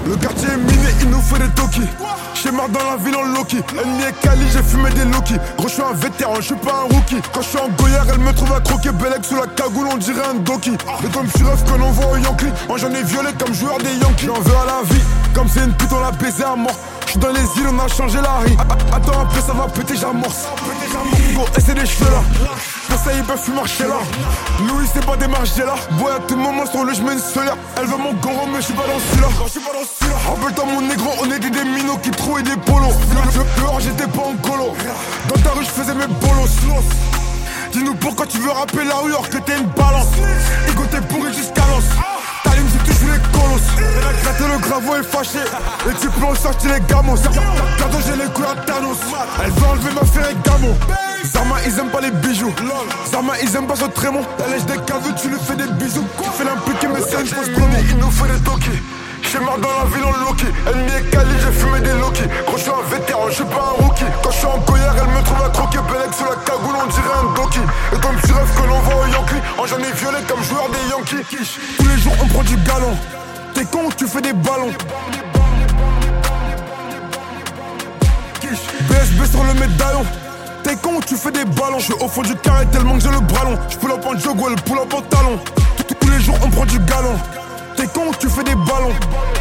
Le quartier est miné, il nous faut des tokis. J'suis marre dans la ville en Loki. Ennemi et Cali, j'ai fumé des Loki. Gros, j'suis un vétéran, j'suis pas un rookie. Quand j'suis en goyère, elle me trouve à croquer. Belek sous la cagoule, on dirait un doki. Et comme j'suis rêve que l'on voit au Yankee. Moi j'en ai violet comme joueur des Yankees. J'en veux à la vie, comme c'est une pute, on l'a baisé à mort. J'suis dans les îles, on a changé la rue. Attends un peu, ça va péter, j'amorce. Gros, et c'est des cheveux là. Pour ça, ils peuvent plus marcher là. Louis, c'est pas des marches là. Boy, à tout moment, sur le j'mets une solaire. Elle veut mon goro, mais j'suis pas dans celui-là. Rappelle-toi, mon négro, on était des minots qui trouvaient des polos. Dehors, j'étais pas en colo. Dans ta rue, j'faisais mes bolos. Dis-nous pourquoi tu veux rapper la rue alors que t'es une balance. Ego, t'es pourri jusqu'à l'os. T'allumes si tu joues les colosses. Elle a gratté le gravo est fâché. Et tu peux en sortir les gamos. Cadeau, j'ai les couilles à Thanos. Elle veut enlever ma Ferragamo. Zarma, ils aiment pas les bijoux. Zarma, ils aiment pas ce trémon. La lèche des caves, tu lui fais des bisous. Tu fais l'impliquer, mais c'est une fausse promo. Il nous faut des tokis. J'suis marre dans la ville en Loki. Ennemi et Cali, j'ai fumé des Loki. Quand j'suis un vétéran, j'suis pas un rookie. Quand j'suis en goyère, elle me trouve à croquer. Belek sous la cagoule, on dirait un doki. Et comme tu rêves que l'on voit au Yankee. En j'en ai violet comme joueur des Yankees. Tous les jours on prend du galon. T'es con, tu fais des ballons. BSB sur le médaillon. T'es con, tu fais des ballons. J'suis au fond du carré tellement que j'ai le bras long. J'pull up en jog, ouais, le pull up en talon. Tous les jours on prend du galon. T'es con, tu fais des ballons.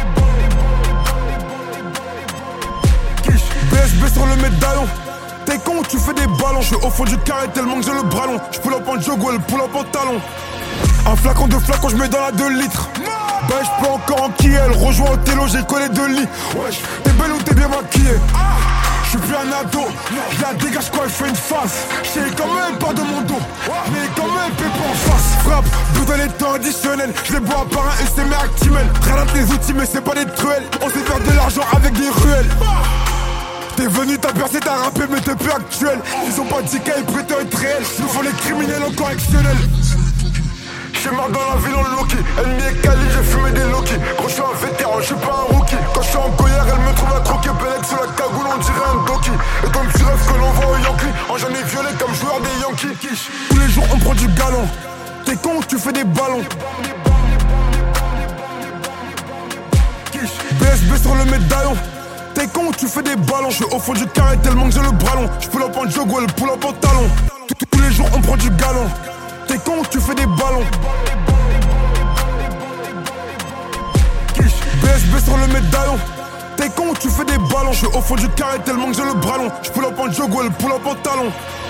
BSB sur le médaillon. T'es con, tu fais des ballons. J'suis au fond du carré tellement que j'ai le bras long. J'pull up en jog, ouais, le pull up en talon. Un flacon de flacon, j'mets dans la 2 litres. Bah j'peux encore enquiller. Elle rejoint au télo, j'ai collé 2 lits. Wesh, t'es belle ou t'es bien maquillée? J'suis plus un ado, j'la dégage quand elle fait une face. J'sais comment elle part de mon dos, mais comment elle fait pour en face. Frappe, bout dans les temps additionnels. J'les bois un par un et c'est mes actimels. Ralente les outils mais c'est pas des truelles. On sait faire de l'argent avec des ruelles. T'es venu, t'as percé, t'as rappé mais t'es plus actuel. Ils ont pas dit qu'elle prétend être réel. Nous faut les criminels en correctionnel. J'suis marre dans la ville en Loki. Ennemi et Cali, j'ai fumé des Loki. Quand j'suis un vétéran, j'suis pas un rookie. Quand j'suis en goyère, elle me trouve à croquer. Belek sous la cagoule, on dirait un doki. Et comme tu rêves que l'on voit au Yankee. En j'en ai violet comme joueur des Yankees. Tous les jours on prend du galon. T'es con, tu fais des ballons. BSB sur le médaillon. T'es con, tu fais des ballons. J'suis au fond du carré tellement que j'ai le bras long. J'pull up en jog, ouais, le pull up en talon. Tous les jours on prend du galon. T'es con, tu fais des ballons. BSB sur le médaillon. T'es con, tu fais des ballons. J'suis au fond du carré tellement que j'ai le bras long. J'pull up en jog, ouais, le pull up en talon.